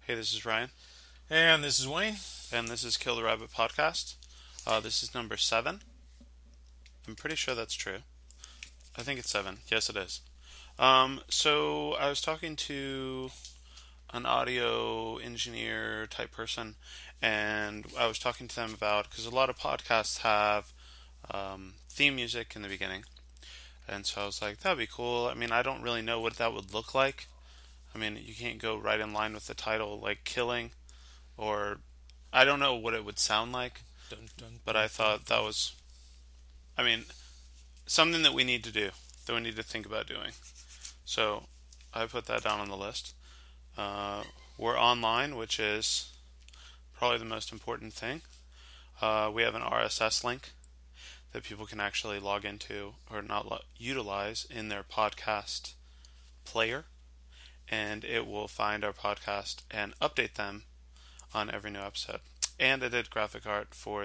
Hey, this is Ryan, And this is Wayne. and this is Kill the Rabbit podcast. This is number 7. I'm pretty sure that's true. I think it's 7. Yes, it is. So I was talking to an audio engineer type person, and I was talking to them about because a lot of podcasts have theme music in the beginning, and so I was like, that'd be cool. I mean, I don't really know what that would look like. I mean, you can't go right in line with the title, like killing, or I don't know what it would sound like. Dun, dun, But dun, I dun, thought that dun. was, I mean, something that we need to do, that we need to think about doing. So I put that down on the list. Uh, we're online, which is probably the most important thing. We have an RSS link that people can actually log into or not utilize in their podcast player, and it will find our podcast and update them on every new episode. And I did graphic art for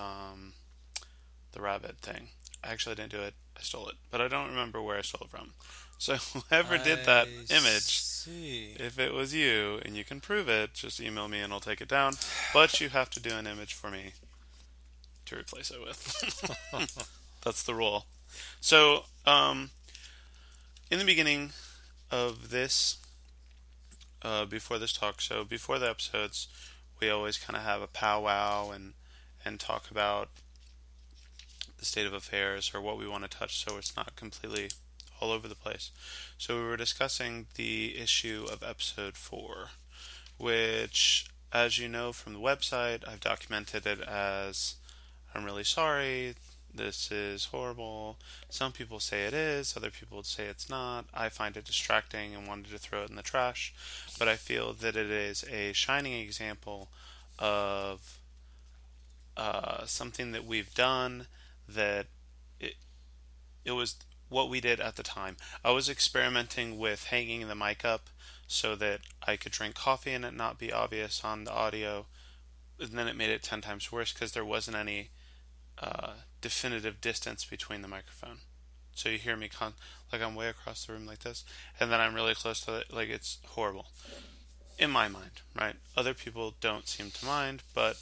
the rabbit thing. I actually didn't do it. I stole it, but I don't remember where I stole it from. So whoever did that I image, see. if it was you and you can prove it, just email me and I'll take it down. But you have to do an image for me to replace it with. That's the rule. So in the beginning of this, before this talk, so before the episodes, we always kind of have a powwow and talk about the state of affairs or what we want to touch so it's not completely all over the place. So we were discussing the issue of episode 4, which, as you know from the website, I've documented it as I'm really sorry, this is horrible. Some people say it is, other people say it's not. I find it distracting and wanted to throw it in the trash, but I feel that it is a shining example of something that we've done that it, it was what we did at the time. I was experimenting with hanging the mic up so that I could drink coffee and it not be obvious on the audio. And then it made it 10 times worse because there wasn't any definitive distance between the microphone. So you hear me like I'm way across the room like this, and then I'm really close to it. Like it's horrible in my mind, right? Other people don't seem to mind, but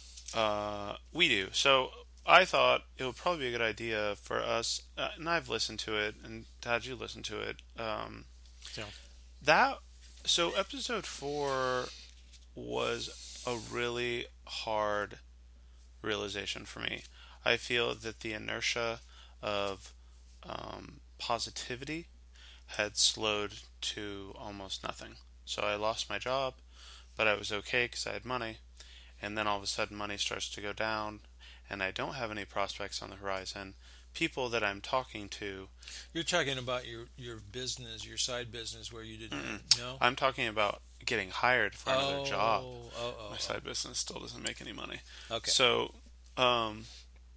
we do. So I thought it would probably be a good idea for us, and I've listened to it, and Dad, you listened to it. Yeah. That so episode 4 was a really hard realization for me. I feel that the inertia of positivity had slowed to almost nothing. So I lost my job, but I was okay because I had money. And then all of a sudden, money starts to go down, and I don't have any prospects on the horizon. People that I'm talking to, You're talking about your business, your side business where you didn't mm-mm. have, no? I'm talking about getting hired for another job. My Oh. side business still doesn't make any money. Okay. So, um,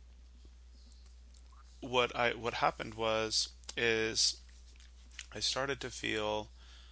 what happened was is I started to feel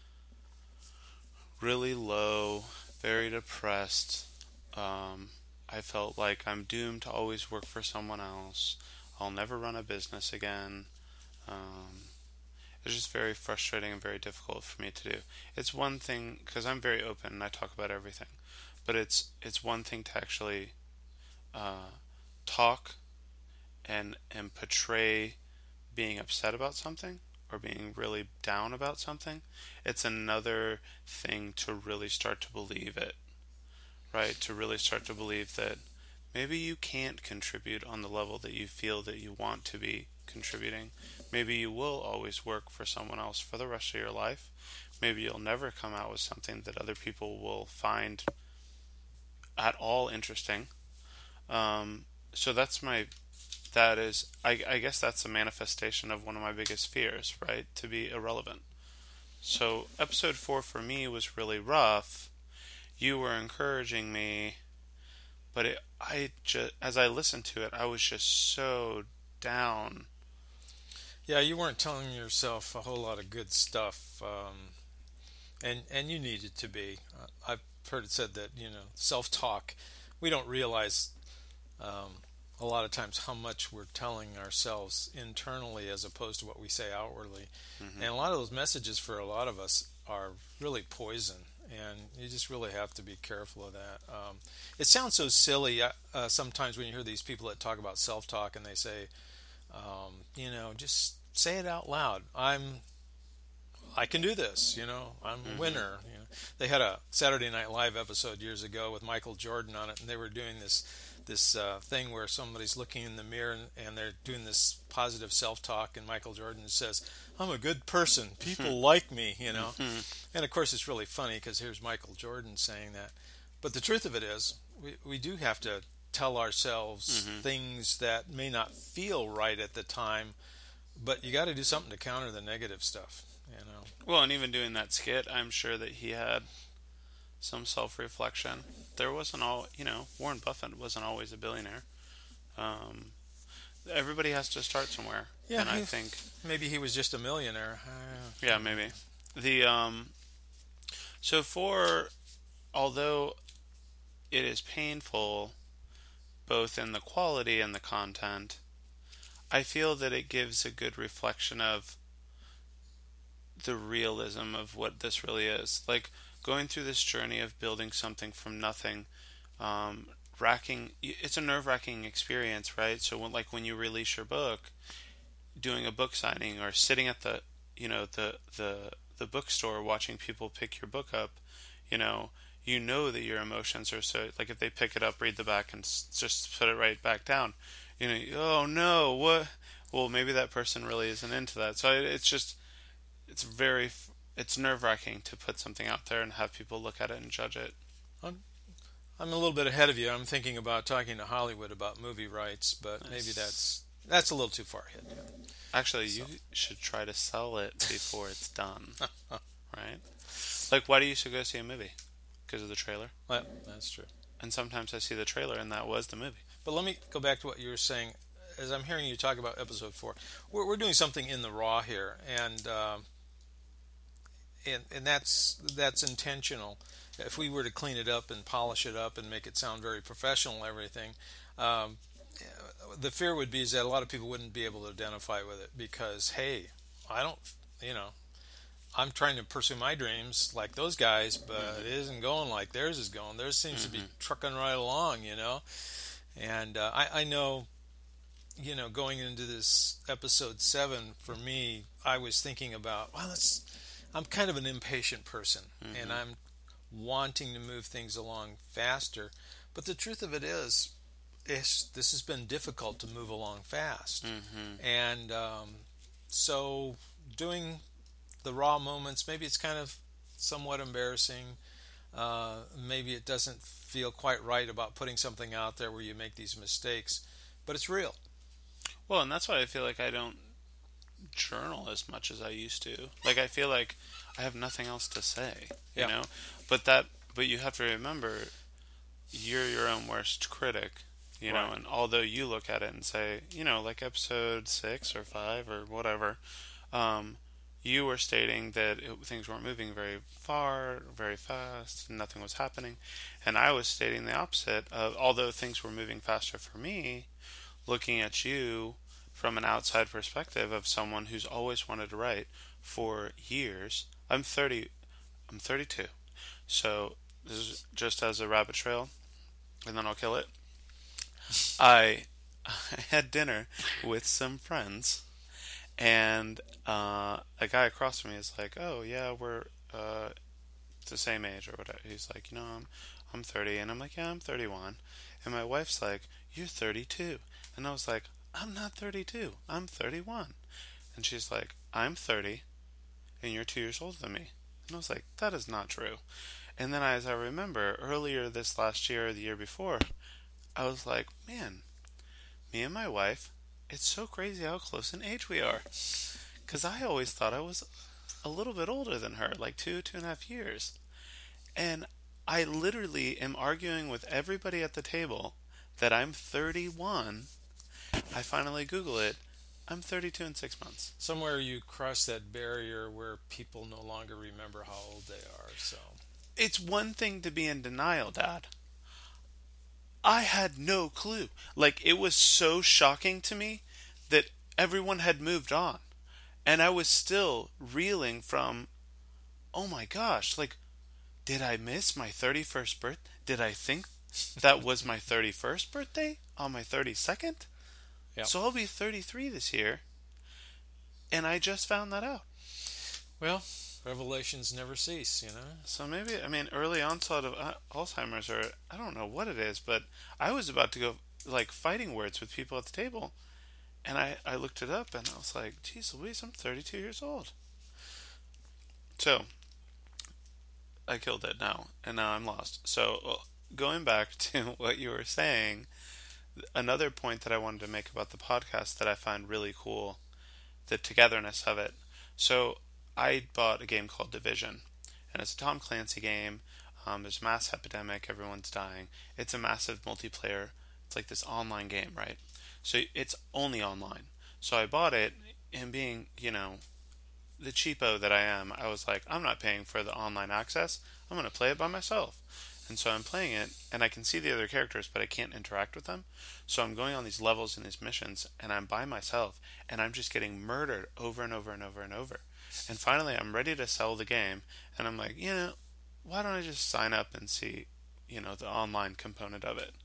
really low, very depressed. I felt like I'm doomed to always work for someone else. I'll never run a business again. Um, it's just very frustrating and very difficult for me to do. It's one thing because I'm very open and I talk about everything, but it's one thing to actually uh, talk and portray being upset about something or being really down about something. It's another thing to really start to believe it, right? To really start to believe that maybe you can't contribute on the level that you feel that you want to be contributing. Maybe you will always work for someone else for the rest of your life. Maybe you'll never come out with something that other people will find at all interesting. So that is, I guess that's a manifestation of one of my biggest fears, right? To be irrelevant. So episode 4 for me was really rough. You were encouraging me, but I just as I listened to it, I was just so down. Yeah, you weren't telling yourself a whole lot of good stuff, and you needed to be. I've heard it said that self-talk. We don't realize um, a lot of times how much we're telling ourselves internally as opposed to what we say outwardly. Hmm. And a lot of those messages for a lot of us are really poison. and you just really have to be careful of that. It sounds so silly sometimes when you hear these people that talk about self-talk and they say, just say it out loud. I can do this. I'm a Mm-hmm. winner. They had a Saturday Night Live episode years ago with Michael Jordan on it, and they were doing this thing where somebody's looking in the mirror and they're doing this positive self-talk, and Michael Jordan says, "I'm a good person. People like me." Mm-hmm. And of course, it's really funny because here's Michael Jordan saying that. But the truth of it is, we do have to tell ourselves Mm-hmm. things that may not feel right at the time, but you got to do something to counter the negative stuff. Well, and even doing that skit, I'm sure that he had some self-reflection. There wasn't Warren Buffett wasn't always a billionaire. Um, Everybody has to start somewhere, Yeah, and I think, maybe he was just a millionaire. yeah, maybe the so for although it is painful both in the quality and the content, I feel that it gives a good reflection of the realism of what this really is. Like going through this journey of building something from nothing, um, racking. It's a nerve-wracking experience, right? So when you release your book, doing a book signing or sitting at the bookstore watching people pick your book up, you know, that your emotions are so like if they pick it up, read the back, and just put it right back down. Oh no, what? Well, maybe that person really isn't into that. So it's just it's very it's nerve wracking to put something out there and have people look at it and judge it. I'm, I'm a little bit ahead of you. I'm thinking about talking to Hollywood about movie rights, but maybe Nice. that's a little too far ahead. Yeah. Actually, you So, should try to sell it before it's done, right? Like, why do you used to go see a movie? Because of the trailer. well, that's true. And sometimes I see the trailer, and that was the movie. But let me go back to what you were saying. As I'm hearing you talk about episode 4, we're doing something in the raw here, and that's intentional. If we were to clean it up and polish it up and make it sound very professional and everything, um, the fear would be is that a lot of people wouldn't be able to identify with it because, hey, I don't, you know, I'm trying to pursue my dreams like those guys, but it isn't going like theirs is going. Theirs seems to be Mm-hmm. trucking right along. And I know, going into this episode 7, for me, I was thinking about, well, I'm kind of an impatient person, and Mm-hmm. I'm wanting to move things along faster. But the truth of it is this has been difficult to move along fast. Mm-hmm. And so doing the raw moments, maybe it's kind of somewhat embarrassing. Maybe it doesn't feel quite right about putting something out there where you make these mistakes, but it's real. Well, and that's why I feel like I don't journal as much as I used to. Like I feel like I have nothing else to say, you Yeah. know. But you have to remember, you're your own worst critic, Right. And although you look at it and say, like episode 6 or 5 or whatever, um, you were stating that things weren't moving very far, very fast, and nothing was happening, and I was stating the opposite. Of although things were moving faster for me, looking at you from an outside perspective of someone who's always wanted to write for years. I'm 30. I'm 32. So this is just as a rabbit trail, and then I'll kill it. I I had dinner with some friends, and a guy across from me is like, "Oh yeah, we're the same age or whatever." He's like, I'm 30," and I'm like, "Yeah, I'm 31," and my wife's like, "You're 32," and I was like, "I'm not 32. I'm 31," and she's like, "I'm 30, and you're 2 years older than me," and I was like, "That is not true." And then as I remember earlier this last year or the year before, I was like, man, me and my wife, it's so crazy how close in age we are. Because I always thought I was a little bit older than her, like 2.5 years. And I literally am arguing with everybody at the table that I'm 31. I finally Google it. I'm 32 in 6 months. Somewhere you cross that barrier where people no longer remember how old they are. So, It's one thing to be in denial, Dad. I had no clue. Like, it was so shocking to me that everyone had moved on. And I was still reeling from, oh my gosh, like, did I miss my 31st birthday? Did I think that was my 31st birthday on my 32nd? Yeah. So I'll be 33 this year, and I just found that out. Well, revelations never cease, So maybe, I mean, early onset of Alzheimer's, or I don't know what it is, but I was about to go like fighting words with people at the table, and I looked it up, and I was like, geez Louise, I'm 32 years old. So I killed it now, and now I'm lost. So going back to what you were saying, another point that I wanted to make about the podcast that I find really cool, the togetherness of it. So I bought a game called Division, and it's a Tom Clancy game. There's a mass epidemic, everyone's dying. It's a massive multiplayer. It's like this online game, right? So it's only online. So I bought it, and being, the cheapo that I am, I was like, I'm not paying for the online access. I'm going to play it by myself. And so I'm playing it, and I can see the other characters, but I can't interact with them. So I'm going on these levels and these missions, and I'm by myself, and I'm just getting murdered over and over and over and over. And finally, I'm ready to sell the game, and I'm like, why don't I just sign up and see, the online component of it?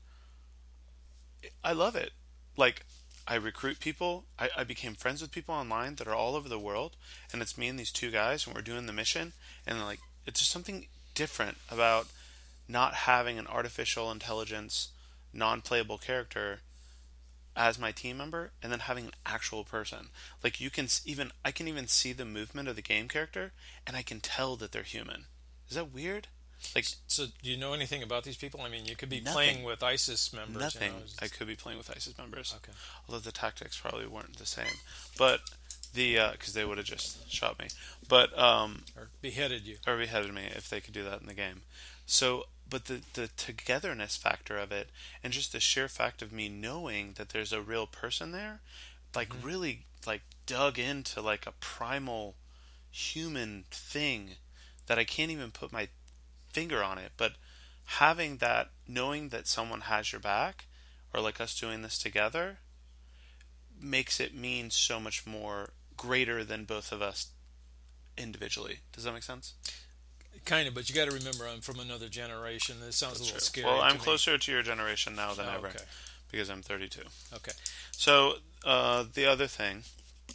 I love it. Like, I recruit people. I became friends with people online that are all over the world, and it's me and these two guys, and we're doing the mission, and like, it's just something different about not having an artificial intelligence, non-playable character as my team member, and then having an actual person. Like I can even see the movement of the game character, and I can tell that they're human. Is that weird? Like, so do you know anything about these people? I mean, you could be nothing. playing with ISIS members. Nothing. I could be playing with ISIS members. Okay. Although the tactics probably weren't the same, but because they would have just shot me, but Or beheaded you. or beheaded me if they could do that in the game. So, but the togetherness factor of it, and just the sheer fact of me knowing that there's a real person there, like really like dug into like a primal human thing that I can't even put my finger on it, but having that, knowing that someone has your back, or like us doing this together, makes it mean so much more greater than both of us individually. Does that make sense? Kind of, but you got to remember, I'm from another generation. This sounds a little scary. Well, I'm to closer to your generation now than me. ever, Okay. because I'm 32. Okay. So the other thing,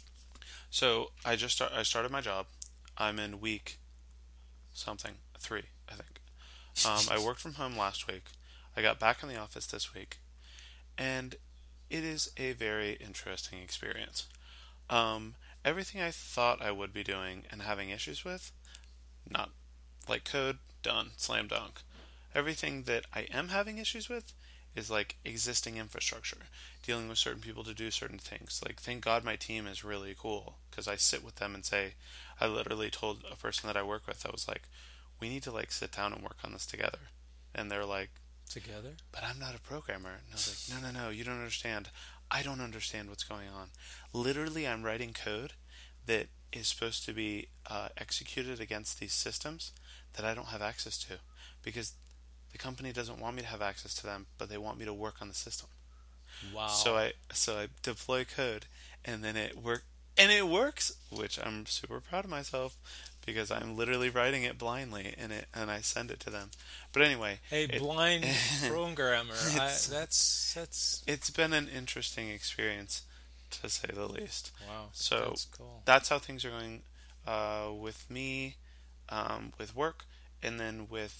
so I started my job. I'm in week something 3, I think. I worked from home last week. I got back in the office this week, and it is a very interesting experience. Everything I thought I would be doing and having issues with, not. Like code, done, slam dunk. Everything that I am having issues with is like existing infrastructure, dealing with certain people to do certain things. Like, thank God my team is really cool, because I sit with them and say, I literally told a person that I work with, I was like, we need to like sit down and work on this together. And they're like, Together? but I'm not a programmer. And I was like, no, you don't understand. I don't understand what's going on. Literally, I'm writing code that is supposed to be executed against these systems that I don't have access to, because the company doesn't want me to have access to them, but they want me to work on the system. Wow. So I deploy code, and then it works, which I'm super proud of myself, because I'm literally writing it blindly, and I send it to them. But anyway, hey, blind programmer. That's it's been an interesting experience, to say the least. wow. So that's cool. that's how things are going with me, with work, and then with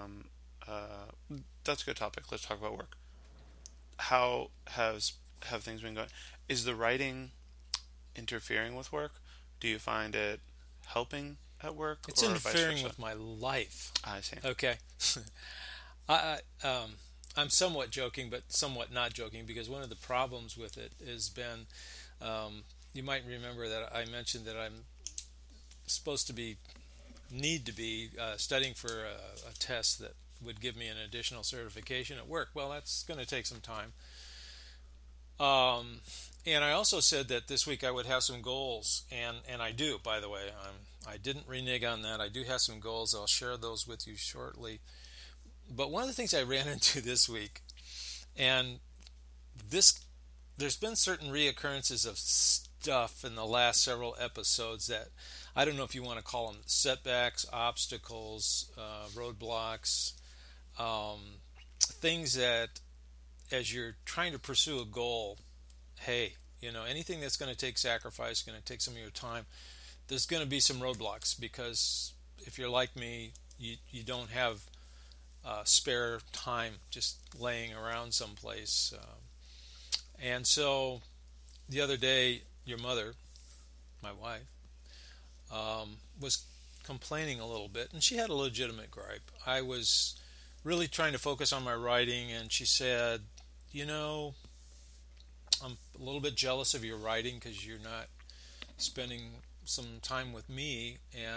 that's a good topic. Let's talk about work. How have things been going? Is the writing interfering with work? Do you find it helping at work, It's or vice interfering versa? with my life. I see. Okay. I'm somewhat joking, but somewhat not joking, because one of the problems with it has been, you might remember that I mentioned that I'm supposed to need to be studying for a test that would give me an additional certification at work. Well, that's going to take some time. And I also said that this week I would have some goals, and I do, by the way. I didn't renege on that. I do have some goals. I'll share those with you shortly. But one of the things I ran into this week, and there's been certain reoccurrences of stuff in the last several episodes that I don't know if you want to call them setbacks, obstacles, roadblocks, things that as you're trying to pursue a goal, hey, anything that's going to take sacrifice, going to take some of your time, there's going to be some roadblocks because if you're like me, you don't have spare time just laying around someplace. And so the other day, your mother, my wife, was complaining a little bit, and she had a legitimate gripe. I was really trying to focus on my writing, and she said, I'm a little bit jealous of your writing because you're not spending some time with me,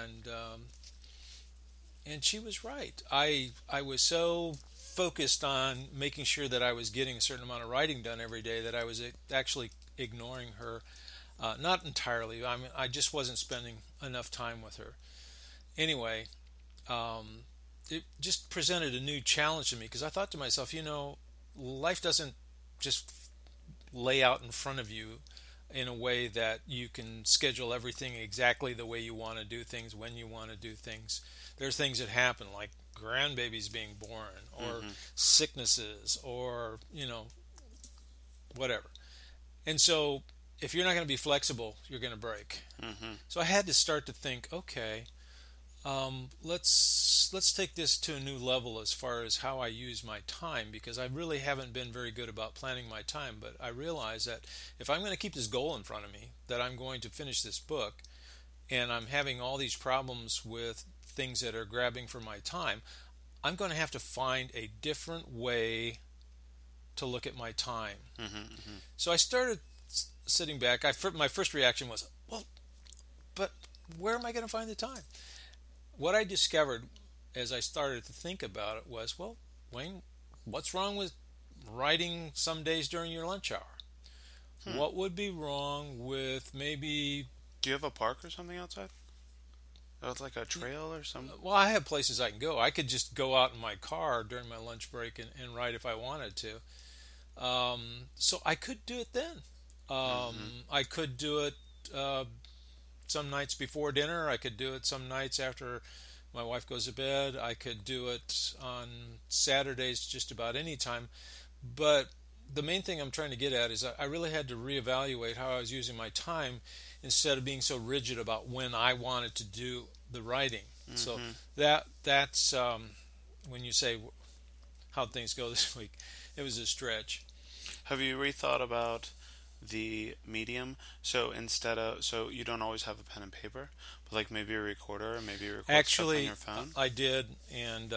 and she was right. I was so focused on making sure that I was getting a certain amount of writing done every day that I was actually ignoring her. Not entirely. I mean, I just wasn't spending enough time with her. Anyway, it just presented a new challenge to me because I thought to myself, life doesn't just lay out in front of you in a way that you can schedule everything exactly the way you want to do things when you want to do things. There's things that happen like grandbabies being born or sicknesses or whatever. And so if you're not going to be flexible, you're going to break. So I had to start to think, okay, let's take this to a new level as far as how I use my time, because I really haven't been very good about planning my time. But I realize that if I'm going to keep this goal in front of me, that I'm going to finish this book, and I'm having all these problems with things that are grabbing for my time, I'm going to have to find a different way to look at my time. So I started sitting back. My first reaction was, well, but where am I going to find the time? What I discovered as I started to think about it was, well, Wayne, what's wrong with writing some days during your lunch hour? What would be wrong with maybe... Do you have a park or something outside? It's like a trail or something? Well, I have places I can go. I could just go out in my car during my lunch break and write if I wanted to. So I could do it then. I could do it some nights before dinner. I could do it some nights after my wife goes to bed. I could do it on Saturdays just about any time. But the main thing I'm trying to get at is I really had to reevaluate how I was using my time instead of being so rigid about when I wanted to do the writing. So that's when you say how'd things go this week, it was a stretch. Have you rethought about the medium? So you don't always have a pen and paper, but like maybe a recorder, or maybe you record stuff on your phone? I did, and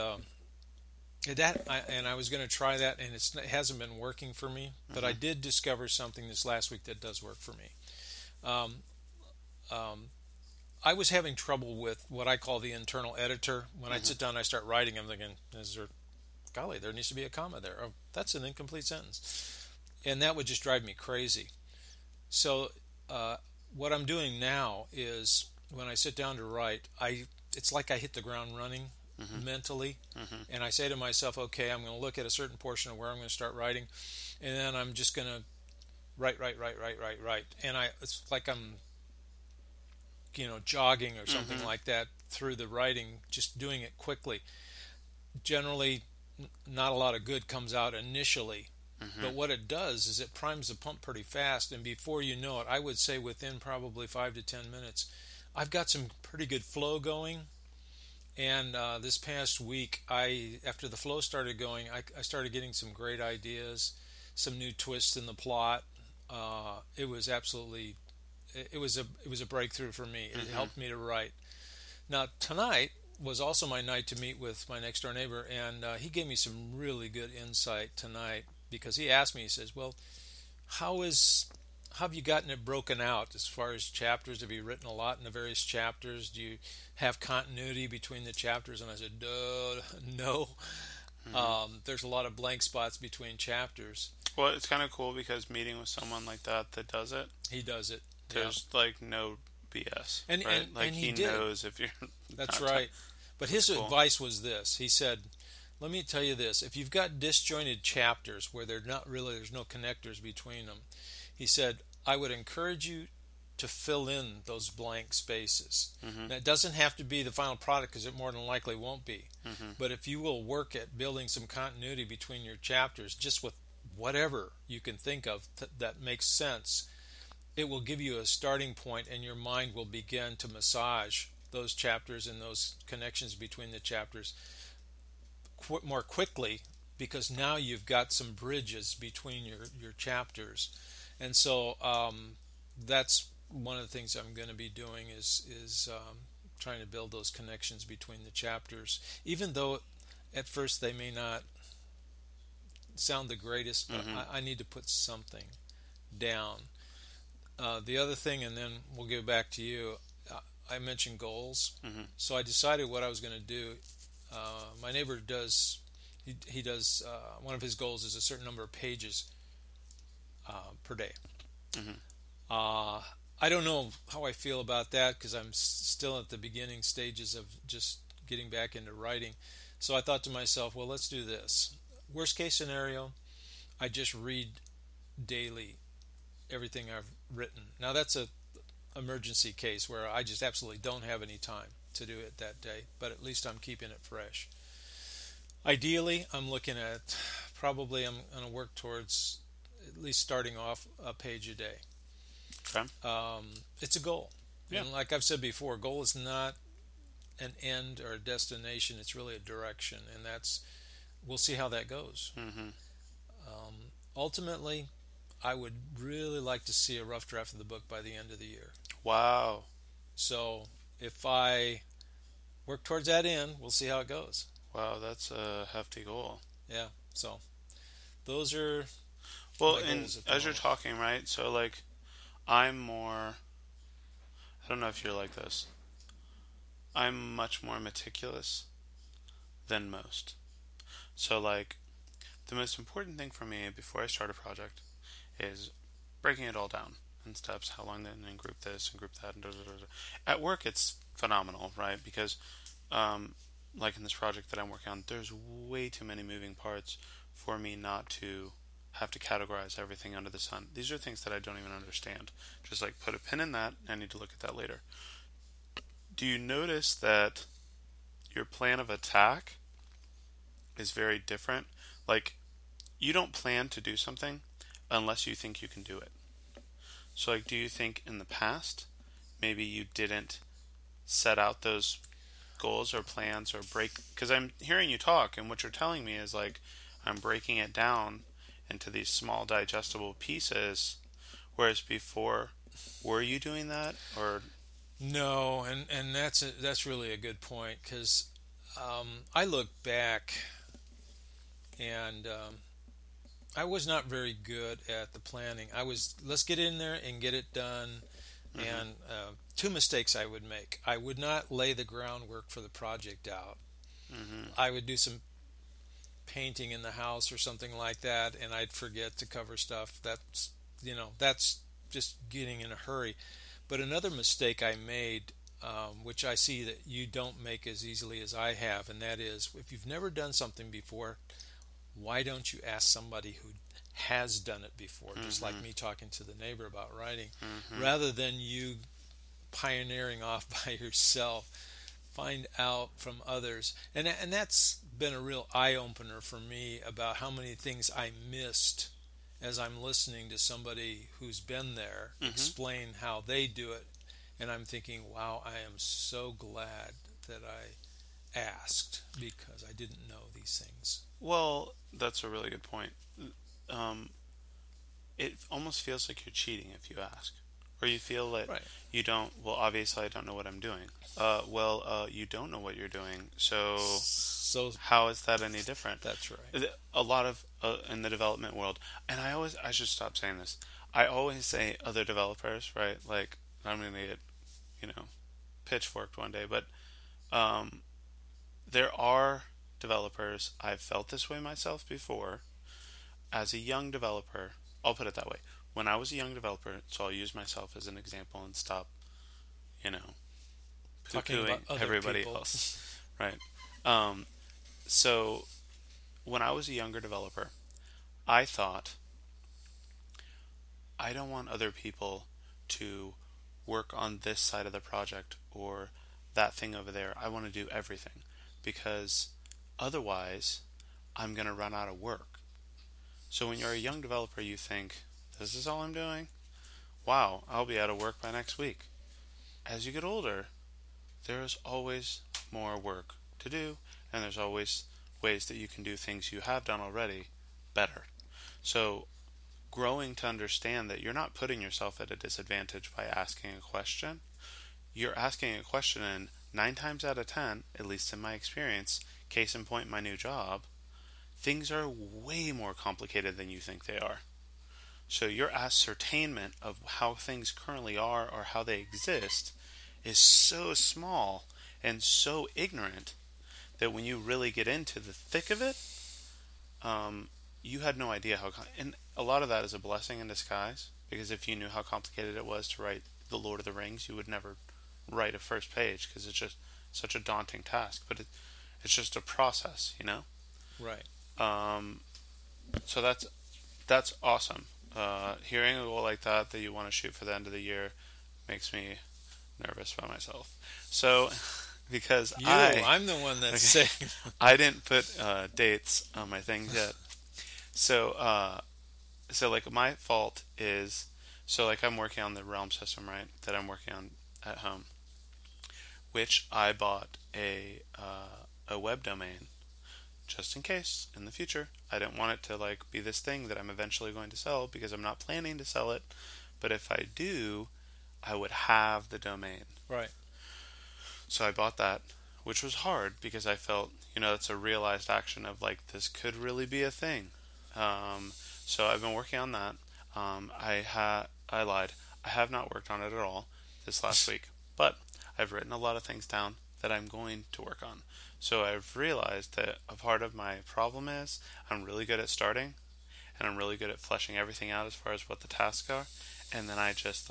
I was going to try that, and it hasn't been working for me. But I did discover something this last week that does work for me. I was having trouble with what I call the internal editor. When I sit down and I start writing, I'm thinking, golly, there needs to be a comma there. Oh, that's an incomplete sentence. And that would just drive me crazy. So what I'm doing now is when I sit down to write, it's like I hit the ground running mentally. And I say to myself, okay, I'm going to look at a certain portion of where I'm going to start writing, and then I'm just going to write. And it's like I'm jogging or something like that through the writing, just doing it quickly. Generally, not a lot of good comes out initially. But what it does is it primes the pump pretty fast, and before you know it, I would say within probably 5 to 10 minutes, I've got some pretty good flow going. And this past week, after the flow started going, I started getting some great ideas, some new twists in the plot. It was absolutely, it was a breakthrough for me. It helped me to write. Now tonight was also my night to meet with my next door neighbor, and he gave me some really good insight tonight. Because he asked me, he says, well, how have you gotten it broken out as far as chapters? Have you written a lot in the various chapters? Do you have continuity between the chapters? And I said, no. There's a lot of blank spots between chapters. Well, it's kind of cool because meeting with someone like that does it. He does it. There's like no BS, and, right? And he knows if you're... That's right. But his advice was this. He said, let me tell you this. If you've got disjointed chapters where there's no connectors between them, he said, I would encourage you to fill in those blank spaces. Mm-hmm. Now, it doesn't have to be the final product because it more than likely won't be. Mm-hmm. But if you will work at building some continuity between your chapters, just with whatever you can think of that makes sense, it will give you a starting point, and your mind will begin to massage those chapters and those connections between the chapters more quickly, because now you've got some bridges between your chapters. And so that's one of the things I'm going to be doing is trying to build those connections between the chapters, even though at first they may not sound the greatest, but Mm-hmm. I need to put something down. The other thing, and then we'll get back to you, I mentioned goals. Mm-hmm. So I decided what I was going to do. My neighbor does, he does, one of his goals is a certain number of pages per day. Mm-hmm. I don't know how I feel about that because I'm still at the beginning stages of just getting back into writing. So I thought to myself, well, let's do this. Worst case scenario, I just read daily everything I've written. Now that's a emergency case where I just absolutely don't have any time to do it that day, but at least I'm keeping it fresh. Ideally, I'm looking at probably I'm going to work towards at least starting off a page a day. Okay. It's a goal. Yeah. And like I've said before, a goal is not an end or a destination. It's really a direction, and that's we'll see how that goes. Mm-hmm. Ultimately, I would really like to see a rough draft of the book by the end of the year. Wow. So if I work towards that end, we'll see how it goes. Wow, that's a hefty goal. Yeah. So those are Well, my and goals at the as you're moment. talking, right? So like, I'm more. I don't know if you're like this. I'm much more meticulous than most. So like, the most important thing for me before I start a project is breaking it all down in steps. How long then, and group this and group that. And da, da, da, da. At work, it's phenomenal, right? Because, like in this project that I'm working on, there's way too many moving parts for me not to have to categorize everything under the sun. These are things that I don't even understand. Just like put a pin in that. I need to look at that later. Do you notice that your plan of attack is very different? Like, you don't plan to do something unless you think you can do it. So, like, do you think in the past maybe you didn't set out those goals or plans or break? Because I'm hearing you talk, and what you're telling me is like, I'm breaking it down into these small digestible pieces. Whereas before, were you doing that? Or, No, and that's really a good point because I look back and I was not very good at the planning. I was let's get in there and get it done. mm-hmm, And two mistakes I would make: I would not lay the groundwork for the project out. mm-hmm, I would do some painting in the house or something like that, and I'd forget to cover stuff. That's just getting in a hurry. But another mistake I made, which I see that you don't make as easily as I have, and that is if you've never done something before, why don't you ask somebody who has done it before, just like mm-hmm, me talking to the neighbor about writing, mm-hmm. rather than you pioneering off by yourself. Find out from others, and that's been a real eye opener for me about how many things I missed as I'm listening to somebody who's been there Mm-hmm. explain how they do it, and I'm thinking, wow, I am so glad that I asked because I didn't know these things. Well, that's a really good point. Um, it almost feels like you're cheating if you ask, or you feel that Right. you don't. Well, obviously, I don't know what I'm doing. You don't know what you're doing. So So how is that any different? that's right. A lot of in the development world, and I should stop saying this. I always say other developers, right? Like I'm gonna get, you know, pitchforked one day, but um, there are developers. I've felt this way myself before. As a young developer, I'll put it that way. When I was a young developer, so I'll use myself as an example and stop, you know, Talking poo-pooing about other everybody people. else, right? Um, so when I was a younger developer, I thought I don't want other people to work on this side of the project or that thing over there. I want to do everything because otherwise I'm going to run out of work. So when you're a young developer, you think, this is all I'm doing? Wow, I'll be out of work by next week. As you get older, there's always more work to do, and there's always ways that you can do things you have done already better. So growing to understand that you're not putting yourself at a disadvantage by asking a question. You're asking a question, and 9 times out of 10, at least in my experience, case in point, my new job, things are way more complicated than you think they are. So your ascertainment of how things currently are or how they exist is so small and so ignorant that when you really get into the thick of it, you had no idea how. And a lot of that is a blessing in disguise, because if you knew how complicated it was to write The Lord of the Rings, you would never write a first page because it's just such a daunting task. But it's just a process, you know. Right. Um, so that's awesome. Hearing a goal like that you want to shoot for the end of the year makes me nervous by myself. So because I'm the one that's okay, saying. I didn't put dates on my things yet. So so like my fault is, so like I'm working on the Realm system, right? That I'm working on at home, which I bought a web domain just in case in the future. I didn't want it to like be this thing that I'm eventually going to sell because I'm not planning to sell it. But if I do, I would have the domain. Right. So I bought that, which was hard because I felt, it's a realized action of like this could really be a thing. Um, so I've been working on that. I lied. I have not worked on it at all this last week, but I've written a lot of things down that I'm going to work on. So I've realized that a part of my problem is I'm really good at starting, and I'm really good at fleshing everything out as far as what the tasks are, and then I just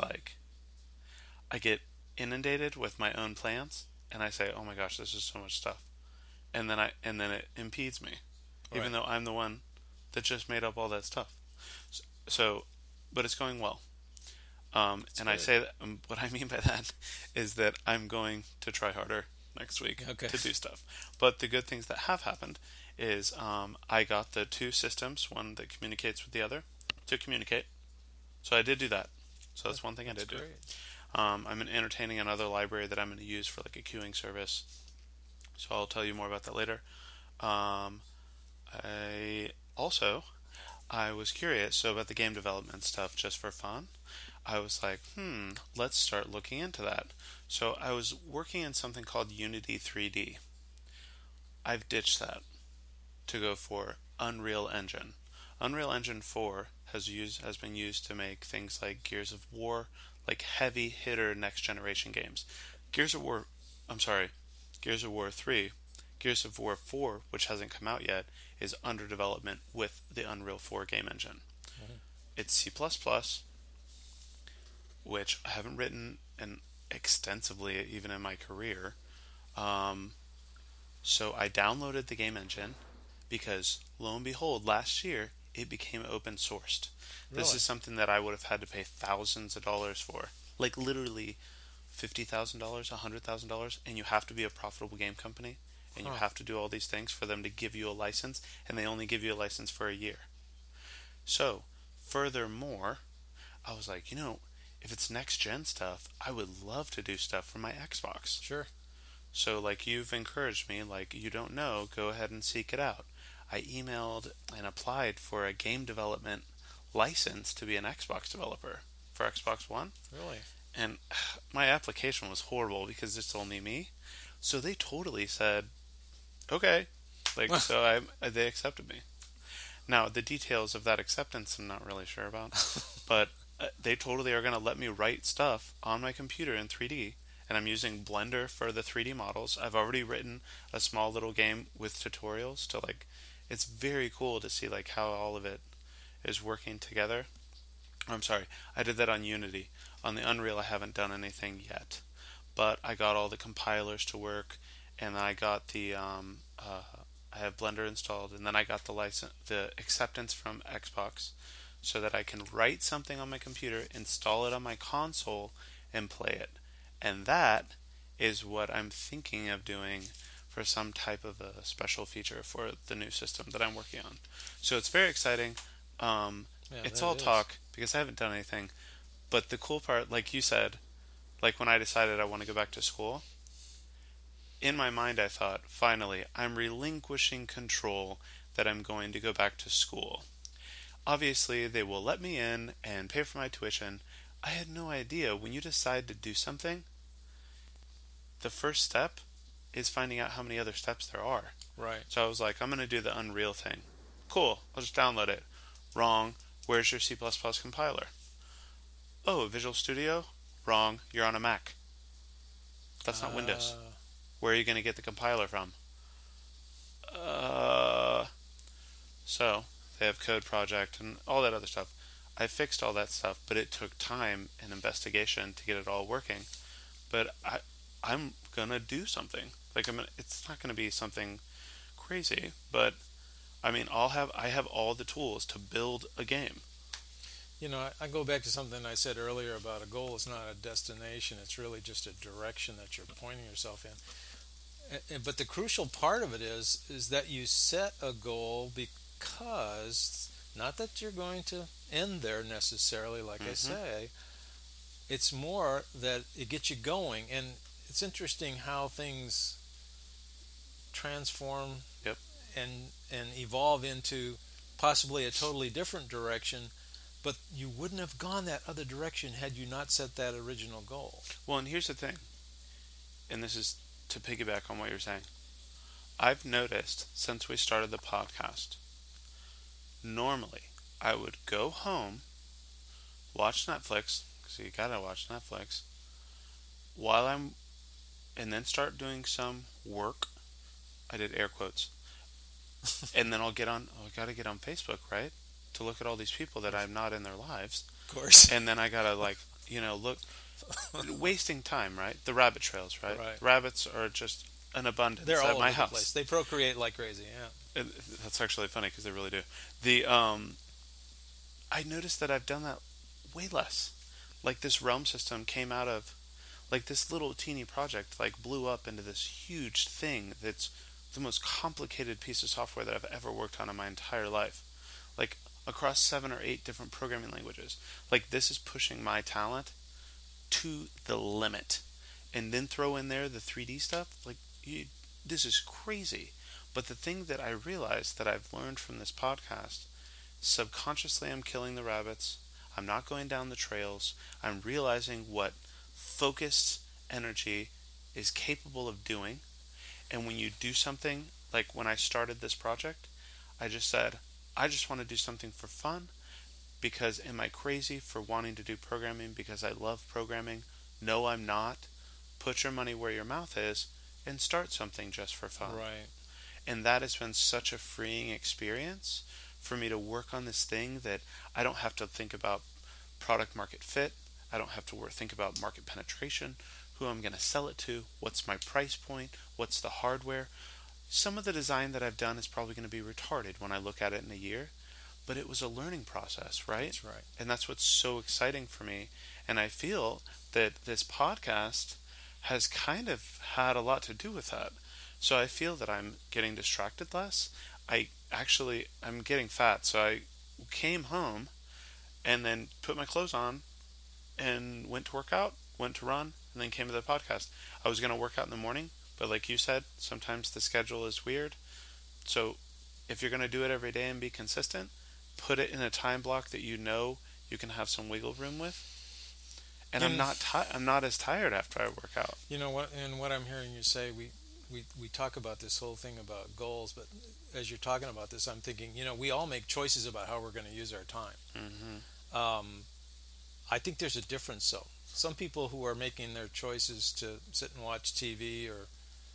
I get inundated with my own plans, and I say, "Oh my gosh, this is so much stuff," and then it impedes me, even Right. though I'm the one that just made up all that stuff. So but it's going well. That's And I good. say that what I mean by that is that I'm going to try harder next week Okay. to do stuff. But the good things that have happened is I got the two systems, one that communicates with the other, to communicate. So I did do that. So that's one thing I That's did do. great. I'm entertaining another library that I'm going to use for like a queuing service. So I'll tell you more about that later. Um, I also I was curious so about the game development stuff just for fun. I was like, let's start looking into that. So I was working in something called Unity 3D. I've ditched that to go for Unreal Engine. Unreal Engine 4 has been used to make things like Gears of War, like heavy hitter next generation games. Gears of War, I'm sorry, Gears of War 3, Gears of War 4, which hasn't come out yet, is under development with the Unreal 4 game engine. Mhm. It's C++, which I haven't written extensively even in my career. Um, so I downloaded the game engine because lo and behold, last year it became open sourced. This Really? is something that I would have had to pay thousands of dollars for, like literally $50,000, $100,000, and you have to be a profitable game company, and you Huh. have to do all these things for them to give you a license, and they only give you a license for a year. So, furthermore, I was like, if it's next gen stuff, I would love to do stuff for my Xbox. Sure. So, like you've encouraged me, like you don't know, go ahead and seek it out. I emailed and applied for a game development license to be an Xbox developer for Xbox One, Really? and my application was horrible because it's only me. So they totally said, "Okay," they accepted me. Now the details of that acceptance I'm not really sure about, but they totally are going to let me write stuff on my computer in 3D, and I'm using Blender for the 3D models. I've already written a small little game with tutorials to it's very cool to see like how all of it is working together. I'm sorry, I did that on Unity. On the Unreal, I haven't done anything yet, but I got all the compilers to work, and then I got I have Blender installed, and then I got the acceptance from Xbox, so that I can write something on my computer, install it on my console, and play it. And that is what I'm thinking of doing for some type of a special feature for the new system that I'm working on. So it's very exciting. Um, Yeah, it's that all is. talk because I haven't done anything. But the cool part, like you said, like when I decided I want to go back to school, in my mind I thought, finally, I'm relinquishing control that I'm going to go back to school. Obviously, they will let me in and pay for my tuition. I had no idea when you decide to do something, the first step is finding out how many other steps there are. Right. So I was like, I'm going to do the Unreal thing. Cool, I'll just download it. Wrong. Where's your C++ compiler? Oh, Visual Studio? Wrong. You're on a Mac. That's not Windows. Uh, Where are you going to get the compiler from? Uh, so they have Code Project and all that other stuff. I fixed all that stuff, but it took time and investigation to get it all working. But I'm gonna do something. Like it's not gonna be something crazy, but I mean, I have all the tools to build a game. I go back to something I said earlier about a goal is not a destination. It's really just a direction that you're pointing yourself in. But the crucial part of it is that you set a goal because not that you're going to end there necessarily, like I Mm-hmm. say. It's more that it gets you going, and it's interesting how things transform Yep. and evolve into possibly a totally different direction, but you wouldn't have gone that other direction had you not set that original goal. Well, and here's the thing, and this is to piggyback on what you're saying. I've noticed since we started the podcast, normally I would go home, watch Netflix, because you gotta watch Netflix, while I'm, and then start doing some work. I did air quotes. And then I gotta get on Facebook, right? To look at all these people that I'm not in their lives. Of course. And then I gotta, like, look, wasting time, right? The rabbit trails, right? Right. Rabbits are just an abundance They're at all my over the place. house. They procreate like crazy. Yeah. And that's actually funny because they really do. The I noticed that I've done that way less. Like this Realm system came out of like this little teeny project like blew up into this huge thing that's the most complicated piece of software that I've ever worked on in my entire life. Like across 7 or 8 different programming languages. Like this is pushing my talent to the limit. And then throw in there the 3D stuff. This is crazy. But the thing that I realized that I've learned from this podcast, subconsciously I'm killing the rabbits. I'm not going down the trails. I'm realizing what focused energy is capable of doing. And when you do something, like when I started this project, I just said, I just want to do something for fun because am I crazy for wanting to do programming because I love programming? No, I'm not. Put your money where your mouth is and start something just for fun. Right. And that has been such a freeing experience for me to work on this thing that I don't have to think about product market fit. I don't have to think about market penetration, who I'm going to sell it to, what's my price point, what's the hardware. Some of the design that I've done is probably going to be retarded when I look at it in a year, but it was a learning process, right? That's right. And that's what's so exciting for me. And I feel that this podcast has kind of had a lot to do with that. So I feel that I'm getting distracted less. I'm getting fat. So I came home and then put my clothes on and went to work out, went to run, and then came to the podcast. I was going to work out in the morning, but like you said, sometimes the schedule is weird. So if you're going to do it every day and be consistent, put it in a time block that you can have some wiggle room with. And You know, I'm not as tired after I work out. you know what? And what I'm hearing you say, we talk about this whole thing about goals, but as you're talking about this, I'm thinking, we all make choices about how we're going to use our time. Hmm. Um, I think there's a difference, though. Some people who are making their choices to sit and watch TV or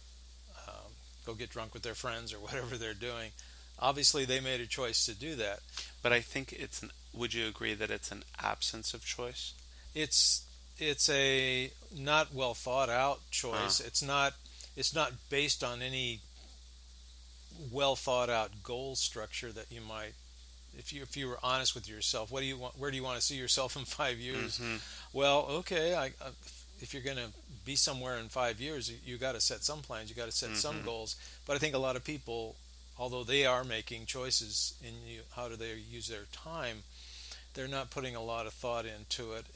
go get drunk with their friends or whatever they're doing, obviously they made a choice to do that. But I think would you agree that it's an absence of choice? It's it's a not well thought out Uh, choice. It's not based on any well thought out goal structure that you might if you were honest with yourself, what do you want? Where do you want to see yourself in 5 years? Mm-hmm. Well, okay, if you're going to be somewhere in 5 years, you got to set some plans. You got to set some Mm-hmm. goals. But I think a lot of people, although they are making choices in how do they use their time, they're not putting a lot of thought into it.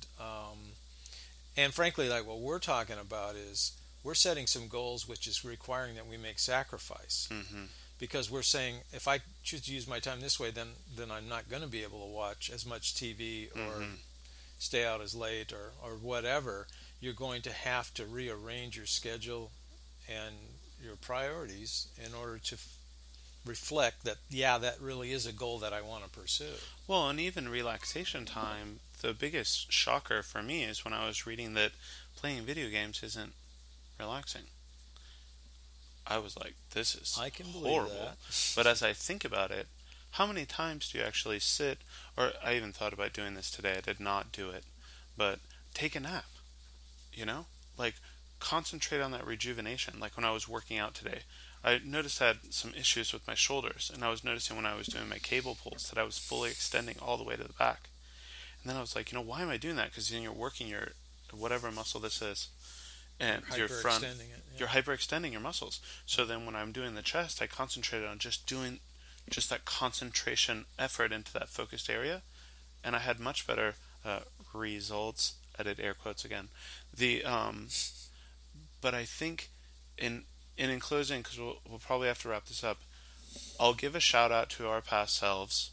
And frankly, like what we're talking about is we're setting some goals, which is requiring that we make sacrifice. Mm-hmm. Because we're saying if I choose to use my time this way, then I'm not going to be able to watch as much TV or Mm-hmm. stay out as late or whatever. You're going to have to rearrange your schedule and your priorities in order to reflect that, yeah, that really is a goal that I want to pursue. Well, and even relaxation time, the biggest shocker for me is when I was reading that playing video games isn't relaxing. I was like, this is I can believe horrible. that. But as I think about it, how many times do you actually sit, or I even thought about doing this today, I did not do it, but take a nap, you know? Like, concentrate on that rejuvenation. Like when I was working out today, I noticed I had some issues with my shoulders, and I was noticing when I was doing my cable pulls that I was fully extending all the way to the back. And then I was like, why am I doing that? Because then you're working your, whatever muscle this is, and your front, Hyperextending it. Yeah. you're hyperextending your muscles. So then when I'm doing the chest, I concentrated on just doing just that concentration effort into that focused area, and I had much better results. I did air quotes again. The but I think in closing, because we'll probably have to wrap this up, I'll give a shout out to our past selves.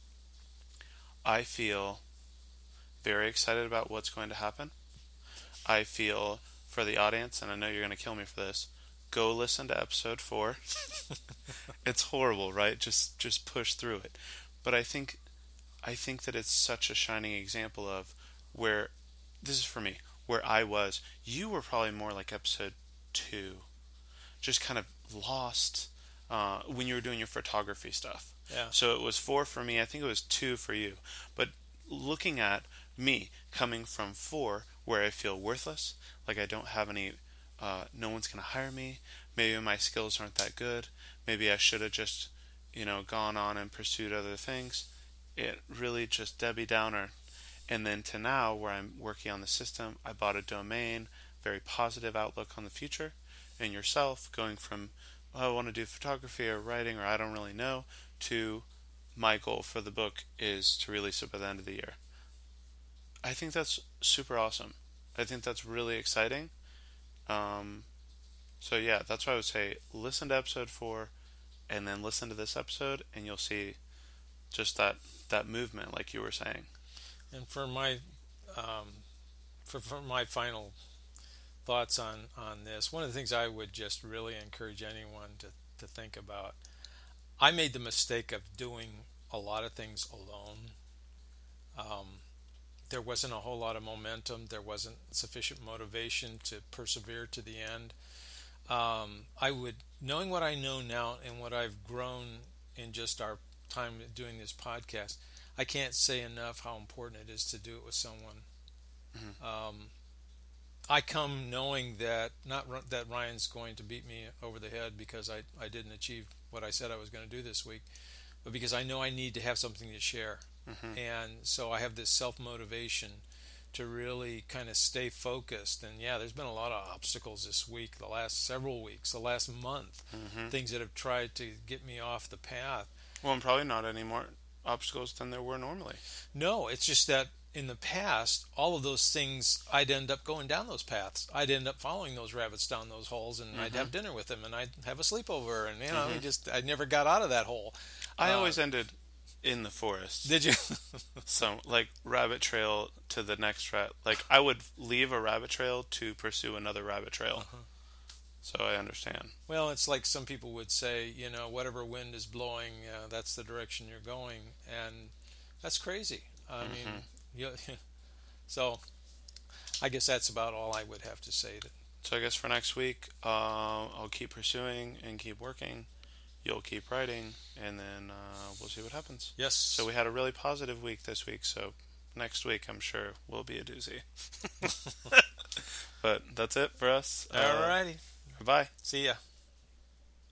I feel very excited about what's going to happen. I feel for the audience, and I know you're going to kill me for this, go listen to episode 4. It's horrible, right? Just push through it. But I think that it's such a shining example of where, this is for me, where I was. You were probably more like episode 2, just kind of lost when you were doing your photography stuff. Yeah. So it was 4 for me. I think it was 2 for you. But looking at me coming from 4, where I feel worthless, like I don't have any, no one's going to hire me. Maybe my skills aren't that good. Maybe I should have just, gone on and pursued other things. It really just Debbie Downer. And then to now, where I'm working on the system, I bought a domain, very positive outlook on the future. And yourself, going from, I want to do photography or writing or I don't really know, to my goal for the book is to release it by the end of the year. I think that's super awesome. I think that's really exciting. So yeah, that's why I would say listen to episode 4 and then listen to this episode and you'll see just that movement like you were saying. And for my for my final thoughts on this, one of the things I would just really encourage anyone to think about. I made the mistake of doing a lot of things alone. There wasn't a whole lot of momentum. There wasn't sufficient motivation to persevere to the end. I would, knowing what I know now and what I've grown in just our time doing this podcast, I can't say enough how important it is to do it with someone. Mm-hmm. I come knowing that not that Ryan's going to beat me over the head because I didn't achieve what I said I was going to do this week, but because I know I need to have something to share. Mm-hmm. And so I have this self-motivation to really kind of stay focused. And yeah, there's been a lot of obstacles this week, the last several weeks, the last month, Mm-hmm. things that have tried to get me off the path. Well, and probably not any more obstacles than there were normally. No, it's just that in the past, all of those things, I'd end up going down those paths. I'd end up following those rabbits down those holes, and I'd have dinner with them, and I'd have a sleepover, and I never got out of that hole. I always ended in the forest. Did you? So, like, rabbit trail to the next like, I would leave a rabbit trail to pursue another rabbit trail. Uh-huh. So I understand. Well, it's like some people would say, whatever wind is blowing, that's the direction you're going, and that's crazy. I mean, so I guess that's about all I would have to say. So I guess for next week, I'll keep pursuing and keep working. You'll keep writing, and then we'll see what happens. Yes. So we had a really positive week this week, so next week I'm sure will be a doozy. But that's it for us. All righty. Bye. See ya.